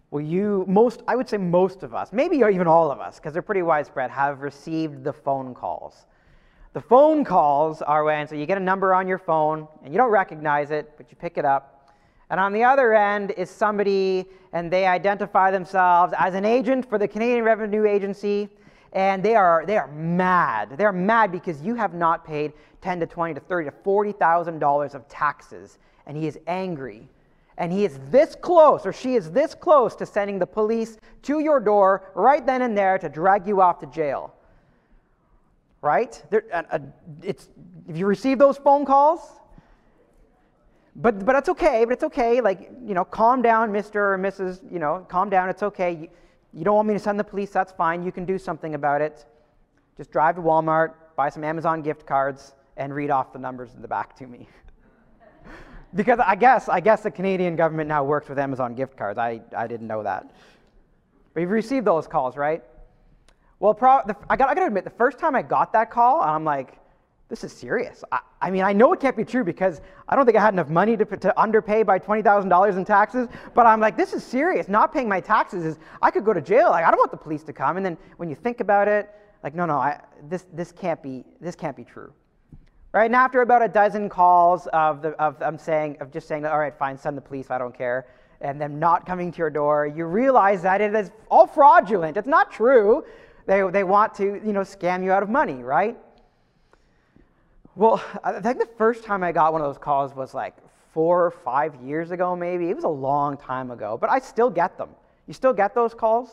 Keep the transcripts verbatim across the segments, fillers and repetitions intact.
Well, you, most, I would say most of us, maybe even all of us, because they're pretty widespread, have received the phone calls. The phone calls are when, so you get a number on your phone, and you don't recognize it, but you pick it up. And on the other end is somebody, and they identify themselves as an agent for the Canadian Revenue Agency, and they are, they are mad. They're mad because you have not paid ten to twenty to thirty to forty thousand dollars of taxes, and he is angry. And he is this close, or she is this close to sending the police to your door right then and there to drag you off to jail. Right? There, uh, uh, it's, if you receive those phone calls, but but it's okay, but it's okay. Like, you know, calm down, Mister or Missus, you know, calm down, it's okay. You, you don't want me to send the police, that's fine. You can do something about it. Just drive to Walmart, buy some Amazon gift cards, and read off the numbers in the back to me. Because I guess I guess the Canadian government now works with Amazon gift cards. I, I didn't know that. But you've received those calls, right? Well, pro, the, I got I got to admit, the first time I got that call, I'm like, this is serious. I, I mean, I know it can't be true because I don't think I had enough money to to underpay by twenty thousand dollars in taxes. But I'm like, this is serious. Not paying my taxes is, I could go to jail. Like, I don't want the police to come. And then when you think about it, like, no, no, I, this this can't be this can't be true. Right, and after about a dozen calls of the of them saying of just saying, all right, fine, send the police, I don't care, and them not coming to your door, you realize that it is all fraudulent. It's not true. They they want to, you know, scam you out of money, right? Well, I think the first time I got one of those calls was like four or five years ago, maybe. It was a long time ago, but I still get them. You still get those calls?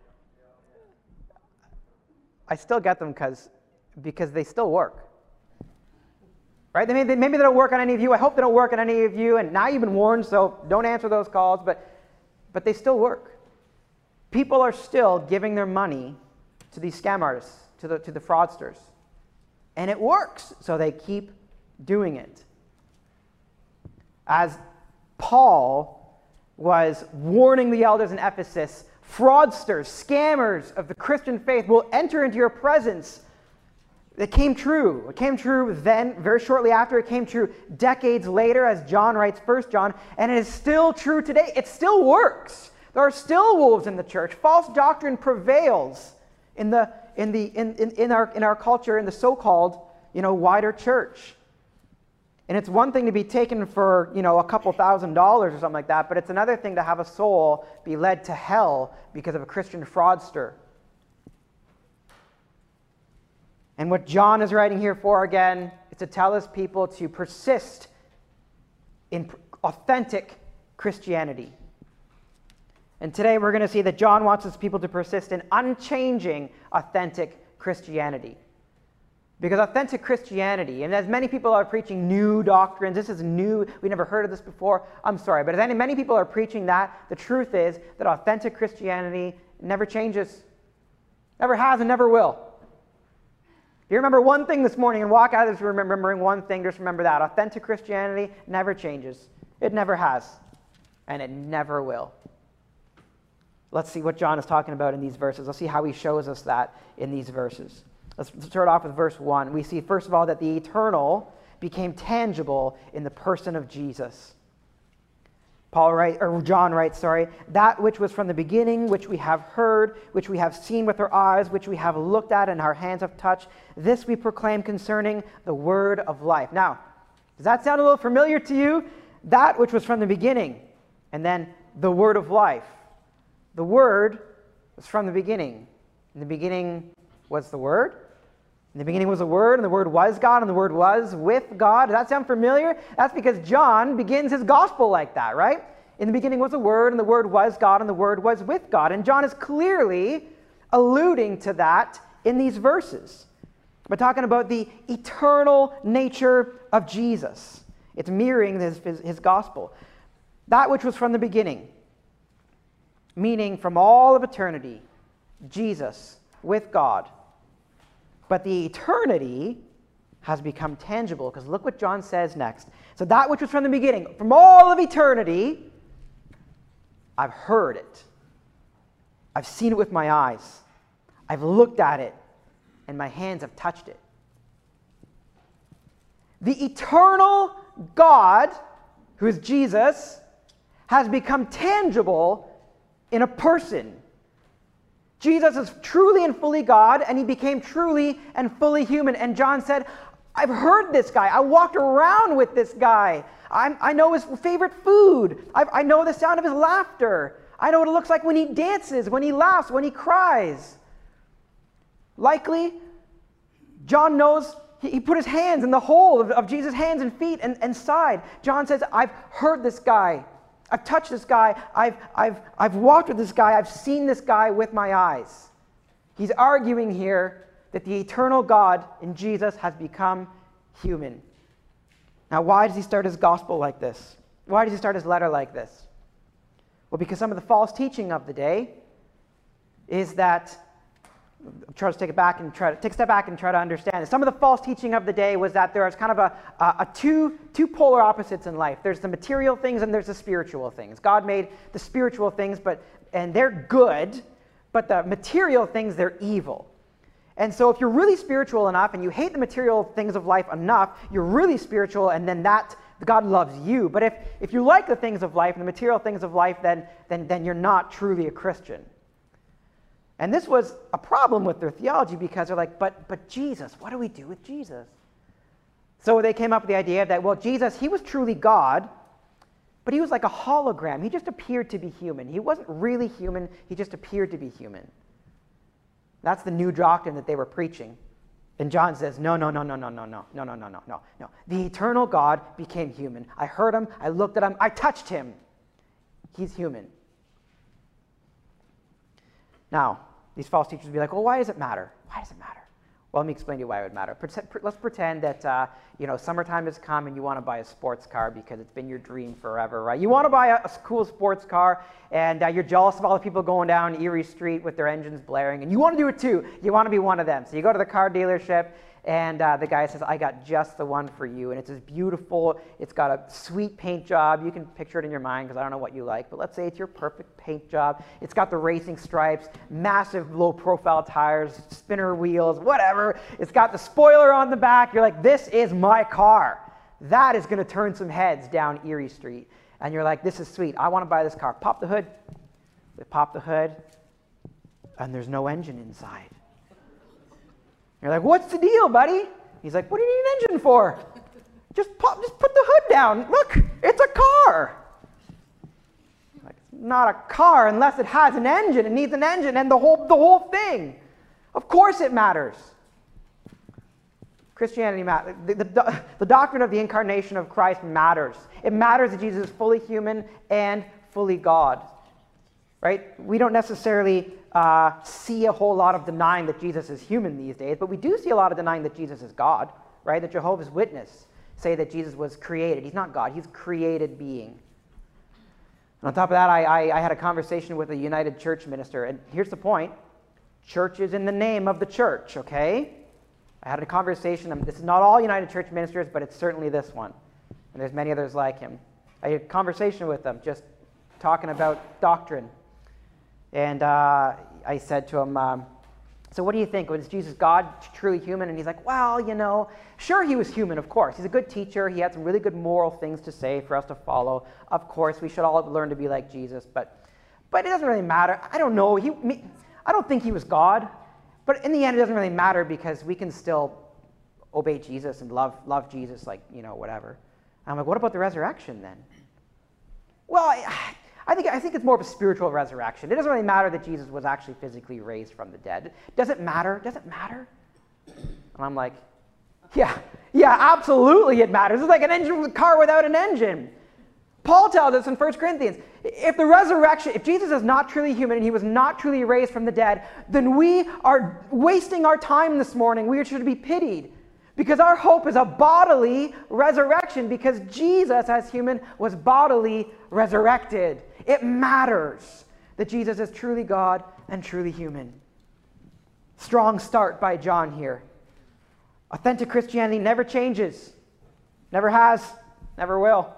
I still get them because because they still work. Right? They may, they, maybe they don't work on any of you. I hope they don't work on any of you. And now you've been warned, so don't answer those calls. But, but they still work. People are still giving their money to these scam artists, to the, to the fraudsters. And it works, so they keep doing it. As Paul was warning the elders in Ephesus, fraudsters, scammers of the Christian faith will enter into your presence. It came true. It came true then, very shortly after. It came true decades later, as John writes First John, and it is still true today. It still works. There are still wolves in the church. False doctrine prevails in the in the in, in, in our in our culture, in the so-called, you know, wider church. And it's one thing to be taken for, you know, a couple thousand dollars or something like that, but it's another thing to have a soul be led to hell because of a Christian fraudster. And what John is writing here for, again, is to tell his people to persist in authentic Christianity. And today we're going to see that John wants his people to persist in unchanging, authentic Christianity. Because authentic Christianity, and as many people are preaching new doctrines, this is new, we never heard of this before, I'm sorry, but as many people are preaching that, the truth is that authentic Christianity never changes, never has and never will. If you remember one thing this morning and walk out of this room remembering one thing, just remember that. Authentic Christianity never changes. It never has. And it never will. Let's see what John is talking about in these verses. Let's see how he shows us that in these verses. Let's start off with verse one. We see, first of all, that the eternal became tangible in the person of Jesus. Paul writes, or John writes, sorry, that which was from the beginning, which we have heard, which we have seen with our eyes, which we have looked at and our hands have touched, this we proclaim concerning the word of life. Now, does that sound a little familiar to you? That which was from the beginning, and then the word of life. The word was from the beginning. In the beginning was the word. In the beginning was the Word, and the Word was God, and the Word was with God. Does that sound familiar? That's because John begins his gospel like that, right? In the beginning was the Word, and the Word was God, and the Word was with God. And John is clearly alluding to that in these verses. We're talking about the eternal nature of Jesus. It's mirroring his, his, his gospel. That which was from the beginning, meaning from all of eternity, Jesus with God. But the eternity has become tangible, because look what John says next. So that which was from the beginning, from all of eternity, I've heard it. I've seen it with my eyes. I've looked at it, and my hands have touched it. The eternal God, who is Jesus, has become tangible in a person. Jesus is truly and fully God, and he became truly and fully human. And John said, I've heard this guy. I walked around with this guy. I'm, I know his favorite food. I, I know the sound of his laughter. I know what it looks like when he dances, when he laughs, when he cries. Likely, John knows, he, he put his hands in the hole of, of Jesus' hands and feet and, and side. John says, I've heard this guy. I've touched this guy. I've, I've, I've walked with this guy. I've seen this guy with my eyes. He's arguing here that the eternal God in Jesus has become human. Now, why does he start his gospel like this? Why does he start his letter like this? Well, because some of the false teaching of the day is that, I'll try to take it back and try to take a step back and try to understand it. Some of the false teaching of the day was that there is kind of a, a, a two, two polar opposites in life. There's the material things and there's the spiritual things. God made the spiritual things, but and they're good, but the material things, they're evil. And so if you're really spiritual enough and you hate the material things of life enough, you're really spiritual, and then that God loves you. But if, if you like the things of life and the material things of life, then, then, then you're not truly a Christian. And this was a problem with their theology, because they're like, but, but Jesus, what do we do with Jesus? So they came up with the idea that, well, Jesus, he was truly God, but he was like a hologram. He just appeared to be human. He wasn't really human. He just appeared to be human. That's the new doctrine that they were preaching. And John says, no, no, no, no, no, no, no, no, no, no, no, no, no. The eternal God became human. I heard him. I looked at him. I touched him. He's human. Now, these false teachers will be like, well, why does it matter? Why does it matter? Well, let me explain to you why it would matter. Let's pretend that, uh, you know, summertime has come and you want to buy a sports car because it's been your dream forever, right? You want to buy a, a cool sports car, and uh, you're jealous of all the people going down Erie Street with their engines blaring, and you want to do it too. You want to be one of them. So you go to the car dealership, and uh, the guy says, I got just the one for you, and it's as beautiful. It's got a sweet paint job. You can picture it in your mind, because I don't know what you like, but let's say it's your perfect paint job. It's got the racing stripes, massive low-profile tires, spinner wheels, whatever. It's got the spoiler on the back. You're like, this is my car. That is going to turn some heads down Erie Street. And you're like, this is sweet. I want to buy this car. Pop the hood. They pop the hood, and there's no engine inside. You're like, what's the deal, buddy? He's like, what do you need an engine for? Just pop, just put the hood down. Look, it's a car. Like, it's not a car unless it has an engine. It needs an engine and the whole, the whole thing. Of course it matters. Christianity matters. The, the, the doctrine of the incarnation of Christ matters. It matters that Jesus is fully human and fully God. Right? We don't necessarily uh, see a whole lot of denying that Jesus is human these days, but we do see a lot of denying that Jesus is God, right? The Jehovah's Witness say that Jesus was created. He's not God. He's a created being. And on top of that, I, I, I had a conversation with a United Church minister, and here's the point. Church is in the name of the church, okay? I had a conversation. This is not all United Church ministers, but it's certainly this one. And there's many others like him. I had a conversation with them, just talking about doctrine. And uh, I said to him, um, so what do you think? Was Jesus God, truly human? And he's like, well, you know, sure he was human, of course. He's a good teacher. He had some really good moral things to say for us to follow. Of course, we should all learn to be like Jesus. But but it doesn't really matter. I don't know. He, me, I don't think he was God. But in the end, it doesn't really matter because we can still obey Jesus and love, love Jesus like, you know, whatever. And I'm like, what about the resurrection then? Well, I... I think, I think it's more of a spiritual resurrection. It doesn't really matter that Jesus was actually physically raised from the dead. Does it matter? Does it matter? And I'm like, yeah, yeah, absolutely it matters. It's like an engine with a car without an engine. Paul tells us in First Corinthians, if the resurrection, if Jesus is not truly human and he was not truly raised from the dead, then we are wasting our time this morning. We should be pitied. Because our hope is a bodily resurrection, because Jesus, as human, was bodily resurrected. It matters that Jesus is truly God and truly human. Strong start by John here. Authentic Christianity never changes. Never has, never will.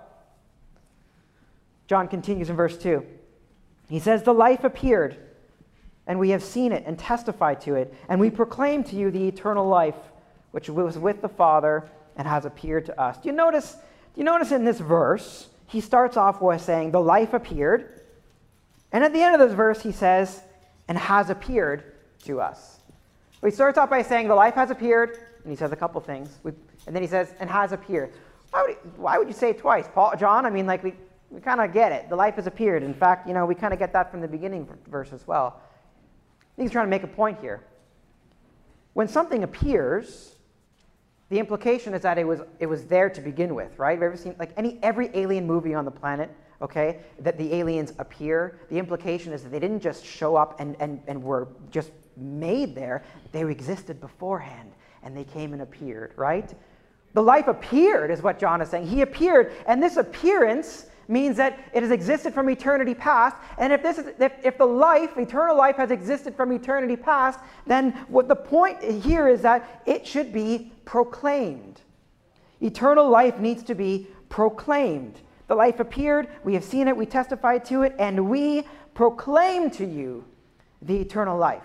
John continues in verse two. He says, the life appeared, and we have seen it and testified to it, and we proclaim to you the eternal life, which was with the Father and has appeared to us. Do you notice, do you notice in this verse, he starts off with saying, the life appeared, And at the end of this verse, he says, and has appeared to us. Well, he starts off by saying the life has appeared, and he says a couple things. We, and then he says, and has appeared. Why would, he, why would you say it twice? Paul, John, I mean, like, we, we kind of get it. The life has appeared. In fact, you know, we kind of get that from the beginning verse as well. I think he's trying to make a point here. When something appears, the implication is that it was, it was there to begin with, right? Have you ever seen, like, any, every alien movie on the planet, okay, that the aliens appear, the implication is that they didn't just show up and, and, and were just made there. They existed beforehand, and they came and appeared, right? The life appeared is what John is saying. He appeared, and this appearance means that it has existed from eternity past. And if this is, if, if the life, eternal life, has existed from eternity past, then what the point here is that it should be proclaimed. Eternal life needs to be proclaimed. The life appeared, we have seen it, we testified to it, and we proclaim to you the eternal life.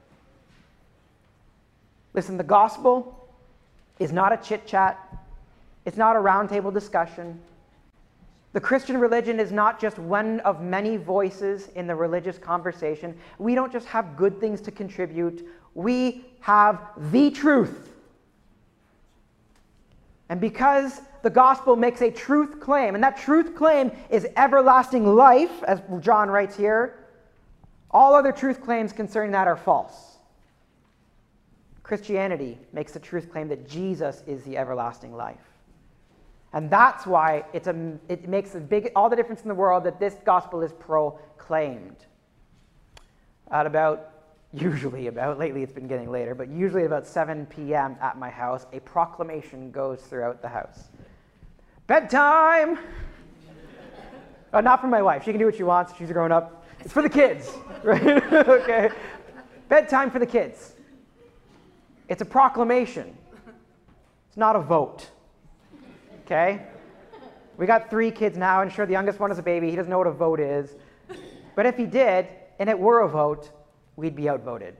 Listen, the gospel is not a chit-chat. It's not a roundtable discussion. The Christian religion is not just one of many voices in the religious conversation. We don't just have good things to contribute. We have the truth. And because the gospel makes a truth claim, and that truth claim is everlasting life, as John writes here, all other truth claims concerning that are false. Christianity makes the truth claim that Jesus is the everlasting life. And that's why it's a, it makes a big, all the difference in the world that this gospel is proclaimed. At about, usually about, lately it's been getting later, but usually about seven p.m. at my house, a proclamation goes throughout the house. Bedtime! Oh, not for my wife. She can do what she wants. She's a grown-up. It's for the kids, right? Okay. Bedtime for the kids. It's a proclamation. It's not a vote. Okay? We got three kids now, and sure, the youngest one is a baby. He doesn't know what a vote is. But if he did, and it were a vote, we'd be outvoted.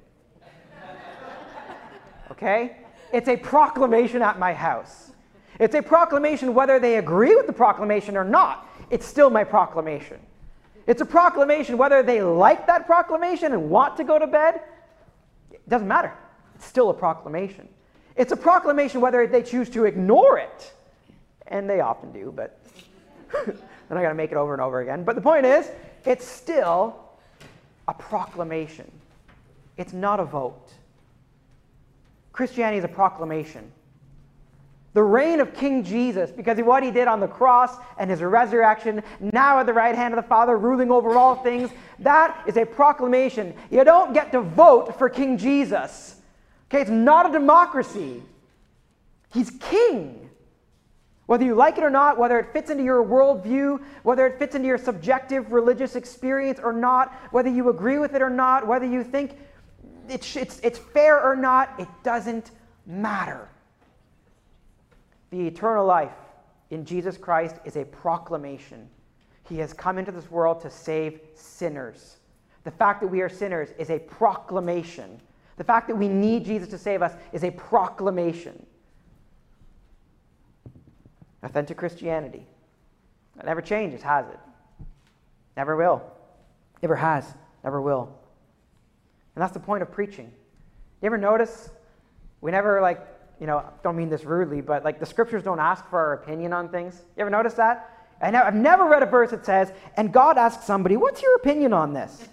Okay? It's a proclamation at my house. It's a proclamation whether they agree with the proclamation or not. It's still my proclamation. It's a proclamation whether they like that proclamation and want to go to bed. It doesn't matter. It's still a proclamation. It's a proclamation whether they choose to ignore it. And they often do, but then I got to make it over and over again. But the point is, it's still a proclamation. It's not a vote. Christianity is a proclamation. The reign of King Jesus, because of what he did on the cross and his resurrection, now at the right hand of the Father, ruling over all things, that is a proclamation. You don't get to vote for King Jesus. Okay, it's not a democracy. He's king. Whether you like it or not, whether it fits into your worldview, whether it fits into your subjective religious experience or not, whether you agree with it or not, whether you think it's, it's, it's fair or not, it doesn't matter. The eternal life in Jesus Christ is a proclamation. He has come into this world to save sinners. The fact that we are sinners is a proclamation. The fact that we need Jesus to save us is a proclamation. Authentic Christianity. It never changes, has it? Never will. Never has. Never will. And that's the point of preaching. You ever notice we never, like, you know, don't mean this rudely, but like the scriptures don't ask for our opinion on things. You ever notice that? And I've never read a verse that says, and God asks somebody, what's your opinion on this?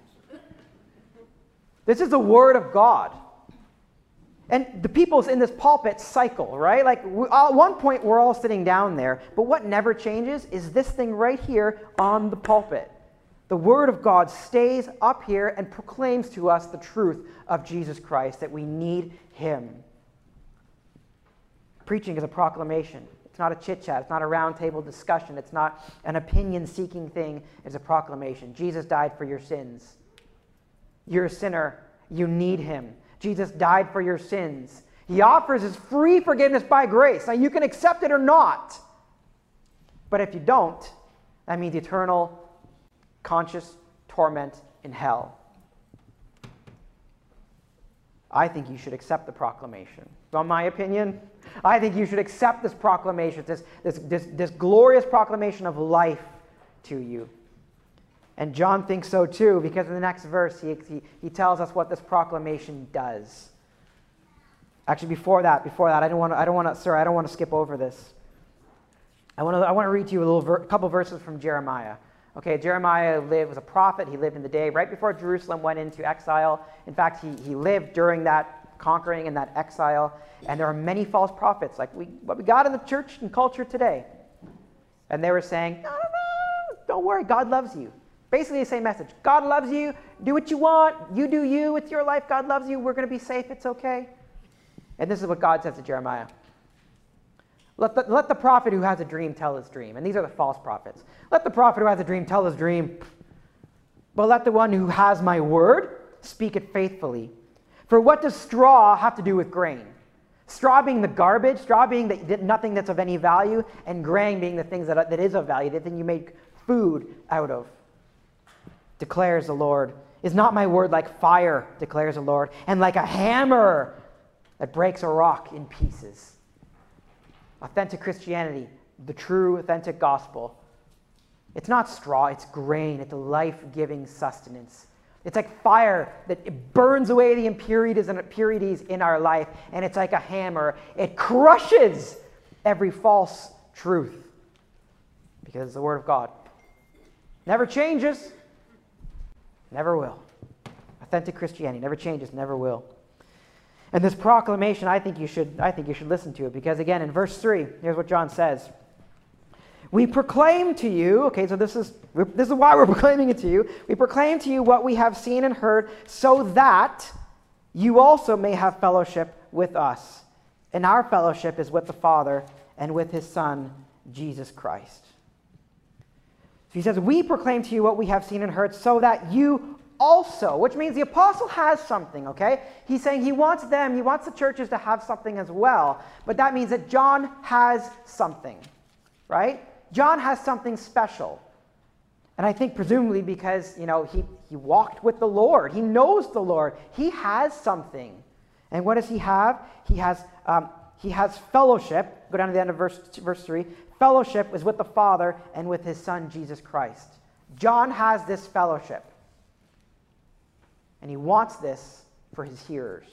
This is the word of God. And the people's in this pulpit cycle, right? Like we, at one point we're all sitting down there, but what never changes is this thing right here on the pulpit. The word of God stays up here and proclaims to us the truth of Jesus Christ, that we need him. Preaching is a proclamation. It's not a chit-chat. It's not a round-table discussion. It's not an opinion-seeking thing. It's a proclamation. Jesus died for your sins. You're a sinner. You need him. Jesus died for your sins. He offers his free forgiveness by grace. Now, you can accept it or not. But if you don't, that means eternal, conscious torment in hell. I think you should accept the proclamation. On my opinion, I think you should accept this proclamation, this, this, this, this glorious proclamation of life to you. And John thinks so too, because in the next verse he, he, he tells us what this proclamation does. Actually, before that, before that, I don't want to, I don't want to, sorry, I don't want to skip over this. I want to, I want to read to you a little, ver, couple verses from Jeremiah. Okay, Jeremiah lived, was a prophet. He lived in the day right before Jerusalem went into exile. In fact, he, he lived during that conquering and that exile. And there are many false prophets, like we, what we got in the church and culture today. And they were saying, no, no, no, don't worry, God loves you. Basically the same message. God loves you. Do what you want. You do you with your life. God loves you. We're going to be safe. It's okay. And this is what God says to Jeremiah. Let the, let the prophet who has a dream tell his dream. And these are the false prophets. Let the prophet who has a dream tell his dream. But let the one who has my word speak it faithfully. For what does straw have to do with grain? Straw being the garbage, straw being the, nothing that's of any value, and grain being the things that, that is of value, the thing you make food out of. Declares the Lord. Is not my word like fire, declares the Lord, and like a hammer that breaks a rock in pieces? Authentic Christianity, the true authentic gospel. It's not straw, it's grain, it's life-giving sustenance. It's like fire that it burns away the impurities and impurities in our life, and it's like a hammer. It crushes every false truth because it's the Word of God. Never changes, never will. Authentic Christianity never changes, never will. And this proclamation, I think you should, I think you should listen to it, because again, in verse three, here's what John says. We proclaim to you, okay, so this is, this is why we're proclaiming it to you. We proclaim to you what we have seen and heard, so that you also may have fellowship with us. And our fellowship is with the Father and with his Son, Jesus Christ. So he says, we proclaim to you what we have seen and heard, so that you also, which means the apostle has something, okay? He's saying he wants them, he wants the churches to have something as well. But that means that John has something, right? John has something special. And I think presumably because, you know, he, he walked with the Lord. He knows the Lord. He has something. And what does he have? He has, um, he has fellowship. Go down to the end of verse, verse three. Fellowship is with the Father and with his Son, Jesus Christ. John has this fellowship. And he wants this for his hearers.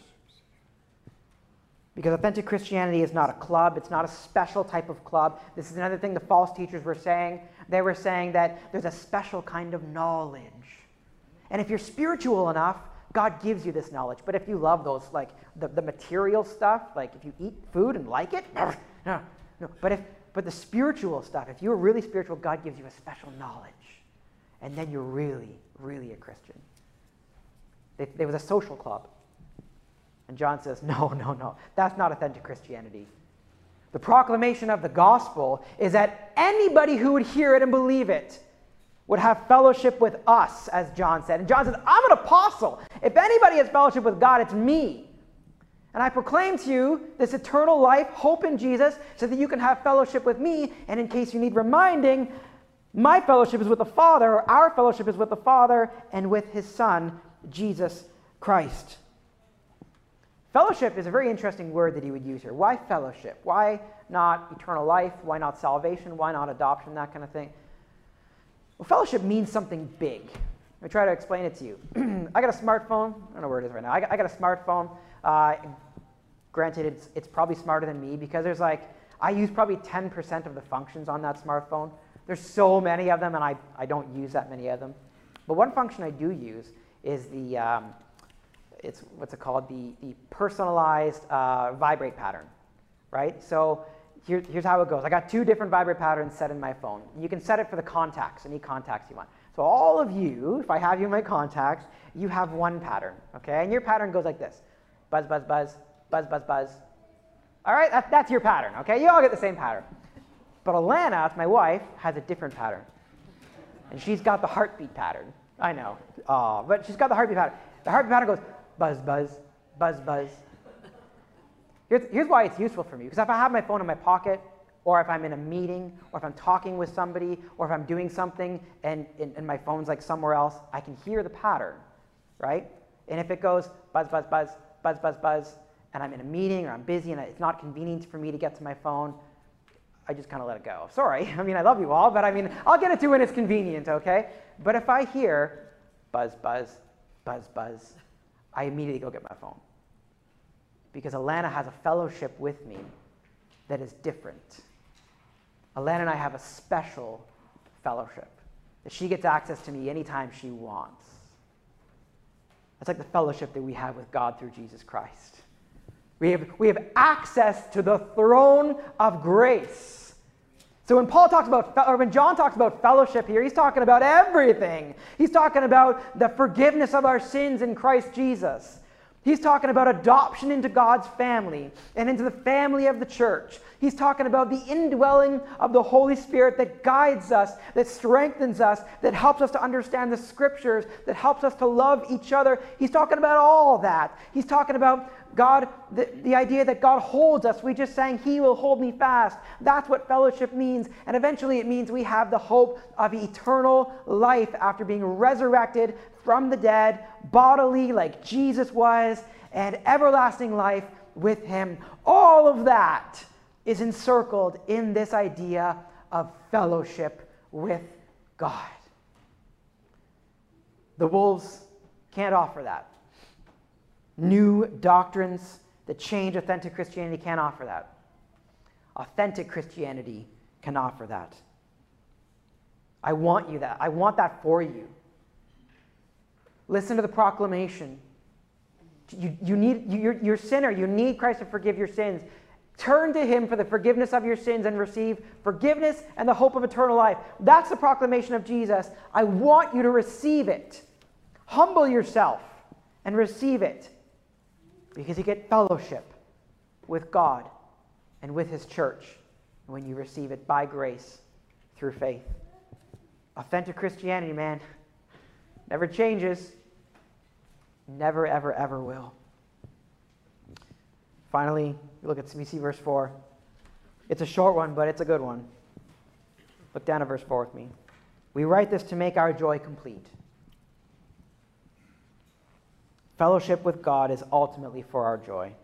Because authentic Christianity is not a club. It's not a special type of club. This is another thing the false teachers were saying. They were saying that there's a special kind of knowledge. And if you're spiritual enough, God gives you this knowledge. But if you love those, like the, the material stuff, like if you eat food and like it, no, no. But, if, but the spiritual stuff, if you're really spiritual, God gives you a special knowledge. And then you're really, really a Christian. There was a social club. And John says, no, no, no, that's not authentic Christianity. The proclamation of the gospel is that anybody who would hear it and believe it would have fellowship with us, as John said. And John says, I'm an apostle. If anybody has fellowship with God, it's me. And I proclaim to you this eternal life, hope in Jesus, so that you can have fellowship with me. And in case you need reminding, my fellowship is with the Father, or our fellowship is with the Father and with his Son, Jesus Christ. Fellowship is a very interesting word that he would use here. Why fellowship? Why not eternal life? Why not salvation? Why not adoption? That kind of thing. Well, fellowship means something big. Let me try to explain it to you. I got a smartphone. I don't know where it is right now. I got, I got a smartphone. Uh, granted, it's, it's probably smarter than me because there's like, I use probably ten percent of the functions on that smartphone. There's so many of them, and I, I don't use that many of them. But one function I do use is the... Um, it's what's it called, the, the personalized uh, vibrate pattern, right? So here, here's how it goes. I got two different vibrate patterns set in my phone. You can set it for the contacts, any contacts you want. So all of you, if I have you in my contacts, you have one pattern, okay? And your pattern goes like this. Buzz, buzz, buzz, buzz, buzz, buzz. All right, that, that's your pattern, okay? You all get the same pattern. But Alana, my wife, has a different pattern. And she's got the heartbeat pattern. I know, oh, but she's got the heartbeat pattern. The heartbeat pattern goes, buzz, buzz, buzz, buzz. Here's, here's why it's useful for me. Because if I have my phone in my pocket, or if I'm in a meeting, or if I'm talking with somebody, or if I'm doing something and, and, and my phone's like somewhere else, I can hear the pattern, right? And if it goes buzz, buzz, buzz, buzz, buzz, buzz, and I'm in a meeting or I'm busy and it's not convenient for me to get to my phone, I just kind of let it go. Sorry, I mean, I love you all, but I mean, I'll get it to when it's convenient, okay? But if I hear buzz, buzz, buzz, buzz, I immediately go get my phone. Because Alana has a fellowship with me that is different. Alana and I have a special fellowship that she gets access to me anytime she wants. That's like the fellowship that we have with God through Jesus Christ. We have, we have access to the throne of grace. So when Paul talks about, or when John talks about fellowship here, he's talking about everything. He's talking about the forgiveness of our sins in Christ Jesus. He's talking about adoption into God's family and into the family of the church. He's talking about the indwelling of the Holy Spirit that guides us, that strengthens us, that helps us to understand the scriptures, that helps us to love each other. He's talking about all that. He's talking about God, the, the idea that God holds us. We just sang, He will hold me fast. That's what fellowship means. And eventually it means we have the hope of eternal life after being resurrected from the dead, bodily like Jesus was, and everlasting life with Him. All of that is encircled in this idea of fellowship with God. The wolves can't offer that. New doctrines that change authentic Christianity can't offer that. Authentic Christianity can offer that. I want you that. I want that for you. Listen to the proclamation. You, you need, you, you're, you're a sinner. You need Christ to forgive your sins. Turn to Him for the forgiveness of your sins and receive forgiveness and the hope of eternal life. That's the proclamation of Jesus. I want you to receive it. Humble yourself and receive it, because you get fellowship with God and with His church when you receive it by grace through faith. Authentic Christianity, man, never changes. Never, ever, ever will. Finally, we look at we see verse four. It's a short one, but it's a good one. Look down at verse four with me. We write this to make our joy complete. Fellowship with God is ultimately for our joy.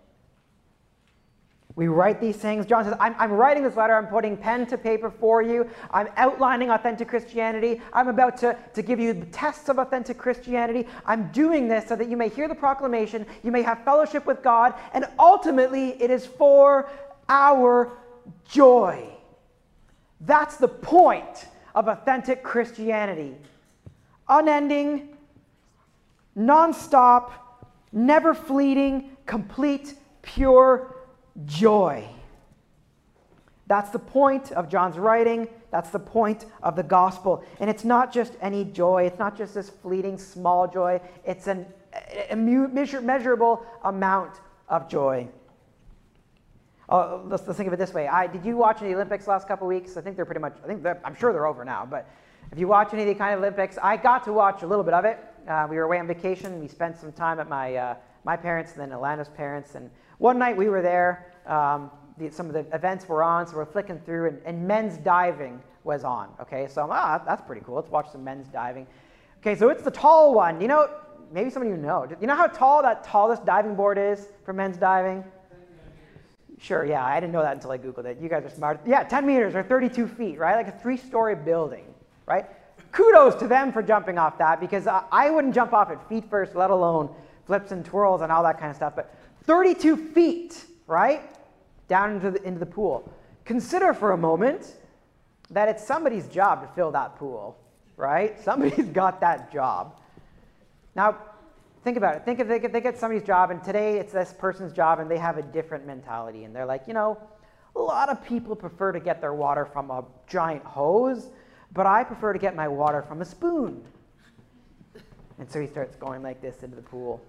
We write these things. John says, I'm, I'm writing this letter. I'm putting pen to paper for you. I'm outlining authentic Christianity. I'm about to, to give you the tests of authentic Christianity. I'm doing this so that you may hear the proclamation, you may have fellowship with God, and ultimately it is for our joy. That's the point of authentic Christianity. Unending, non-stop, never fleeting, complete, pure joy. That's the point of John's writing. That's the point of the gospel. And it's not just any joy. It's not just this fleeting small joy. It's an, a measure, measurable amount of joy. Oh, let's, let's think of it this way. I, did you watch any Olympics last couple of weeks? I think they're pretty much, I think I'm sure they're over now. But if you watch any of the kind of Olympics, I got to watch a little bit of it. Uh, we were away on vacation. We spent some time at my, uh, my parents and then Alana's parents. And one night we were there. Um, the, some of the events were on, so we're flicking through, and, and men's diving was on. Okay, so I'm, ah, that's pretty cool. Let's watch some men's diving. Okay, so it's the tall one. You know, maybe some of you know. You know how tall that tallest diving board is for men's diving? Sure, yeah, I didn't know that until I Googled it. You guys are smart. Yeah, ten meters or thirty-two feet, right? Like a three-story building, right? Kudos to them for jumping off that, because I, I wouldn't jump off it feet first, let alone flips and twirls and all that kind of stuff. But thirty-two feet, right? Down into the, into the pool. Consider for a moment that it's somebody's job to fill that pool, right? Somebody's got that job. Now, think about it. Think if they get, they get somebody's job, and today it's this person's job, and they have a different mentality. And they're like, you know, a lot of people prefer to get their water from a giant hose, but I prefer to get my water from a spoon. And so he starts going like this into the pool.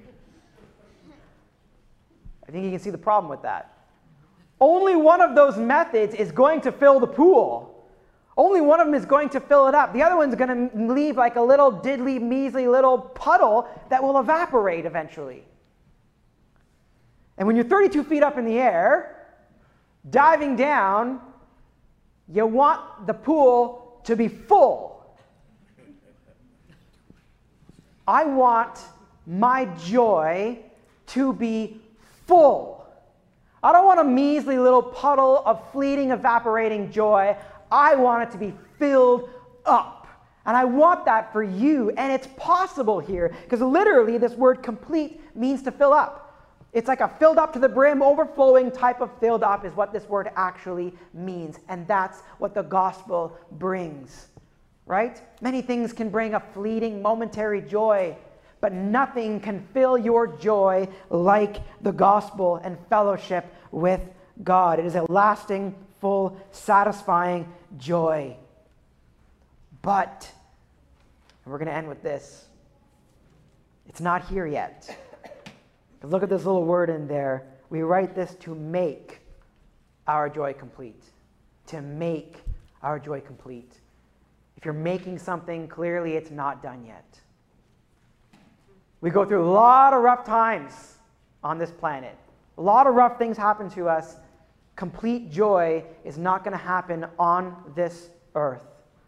I think you can see the problem with that. Only one of those methods is going to fill the pool. Only one of them is going to fill it up. The other one's going to leave like a little diddly, measly little puddle that will evaporate eventually. And when you're thirty-two feet up in the air, diving down, you want the pool to be full. I want my joy to be full. I don't want a measly little puddle of fleeting, evaporating joy. I want it to be filled up. And I want that for you. And it's possible here, because literally this word complete means to fill up. It's like a filled up to the brim, overflowing type of filled up is what this word actually means. And that's what the gospel brings, right? Many things can bring a fleeting, momentary joy, but nothing can fill your joy like the gospel and fellowship with God. It is a lasting, full, satisfying joy. But, and we're going to end with this, it's not here yet. Look at this little word in there. We write this to make our joy complete. To make our joy complete. If you're making something, clearly it's not done yet. We go through a lot of rough times on this planet. A lot of rough things happen to us. Complete joy is not going to happen on this earth.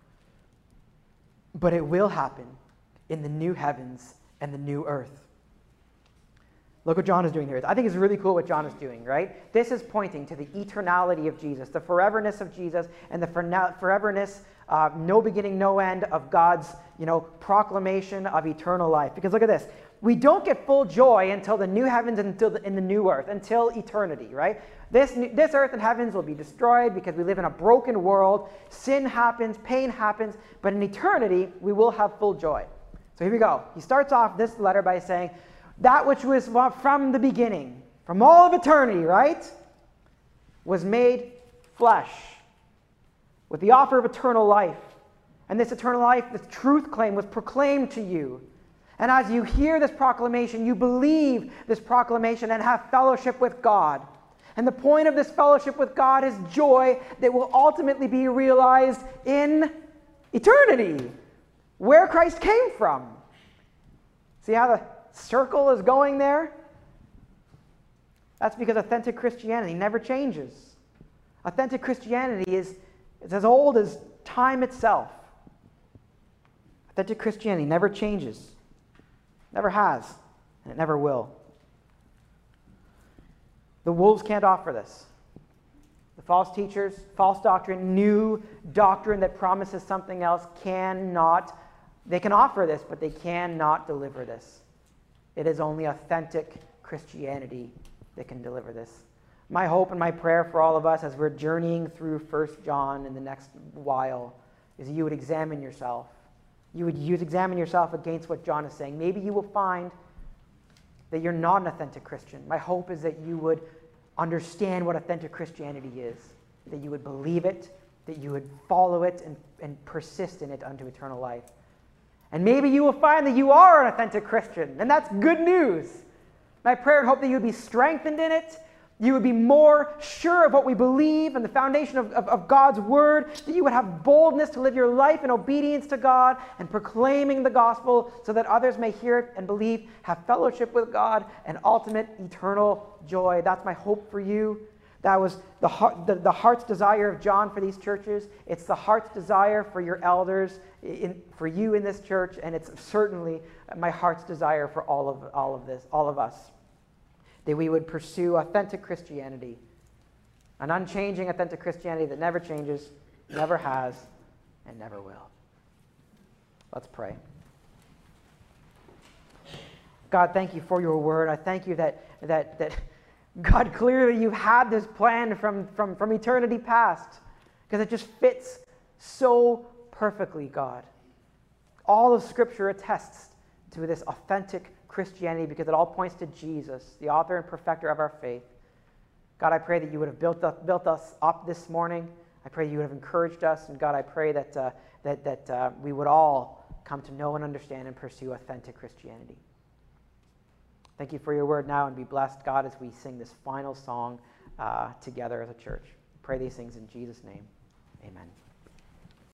But it will happen in the new heavens and the new earth. Look what John is doing here. I think it's really cool what John is doing, right? This is pointing to the eternality of Jesus, the foreverness of Jesus, and the foreverness, uh, no beginning, no end of God's, you know, proclamation of eternal life. Because look at this. We don't get full joy until the new heavens and until the, in the new earth, until eternity, right? This, this earth and heavens will be destroyed because we live in a broken world. Sin happens, pain happens, but in eternity, we will have full joy. So here we go. He starts off this letter by saying, that which was from the beginning, from all of eternity, right, was made flesh with the offer of eternal life. And this eternal life, this truth claim, was proclaimed to you. And as you hear this proclamation, you believe this proclamation and have fellowship with God. And the point of this fellowship with God is joy that will ultimately be realized in eternity, where Christ came from. See how the circle is going there? That's because authentic Christianity never changes. Authentic Christianity is, is as old as time itself. Authentic Christianity never changes. Never has, and it never will. The wolves can't offer this. The false teachers, false doctrine, new doctrine that promises something else cannot, they can offer this, but they cannot deliver this. It is only authentic Christianity that can deliver this. My hope and my prayer for all of us as we're journeying through First John in the next while is that you would examine yourself. You would use, examine yourself against what John is saying. Maybe you will find that you're not an authentic Christian. My hope is that you would understand what authentic Christianity is, that you would believe it, that you would follow it and, and persist in it unto eternal life. And maybe you will find that you are an authentic Christian, and that's good news. My prayer and hope that you would be strengthened in it, you would be more sure of what we believe and the foundation of, of, of God's word, that you would have boldness to live your life in obedience to God and proclaiming the gospel so that others may hear it and believe, have fellowship with God, and ultimate eternal joy. That's my hope for you. That was the, heart, the, the heart's desire of John for these churches. It's the heart's desire for your elders, in, for you in this church, and it's certainly my heart's desire for all of, all of this, all of us. That we would pursue authentic Christianity, an unchanging authentic Christianity that never changes, never has, and never will. Let's pray. God, thank you for your word. I thank you that, that, that God, clearly you had this plan from, from, from eternity past, because it just fits so perfectly, God. All of Scripture attests to this authentic Christianity because it all points to Jesus, the author and perfecter of our faith. God, I pray that you would have built, up, built us up this morning. I pray you would have encouraged us. And God, I pray that, uh, that, that uh, we would all come to know and understand and pursue authentic Christianity. Thank you for your word now, and be blessed, God, as we sing this final song uh, together as a church. I pray these things in Jesus' name. Amen.